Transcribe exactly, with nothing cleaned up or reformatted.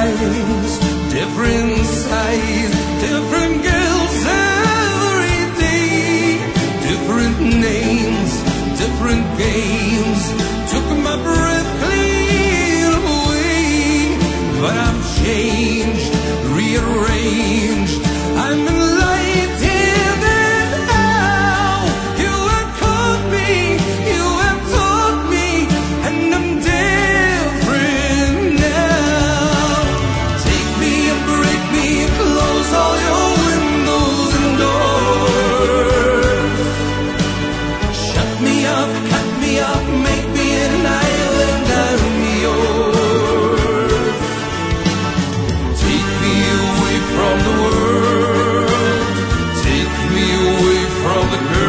eyes, different size, different girls every day, different names, different games, took my breath clean away. But I'm changed, rearranged, I'm enlightened, and now you have caught me, you have taught me, and I'm different now. Take me and break me and close all your windows and doors. Shut me up, cut me up, make me an island, I'm yours. Take me away from the world, take me away from the girl.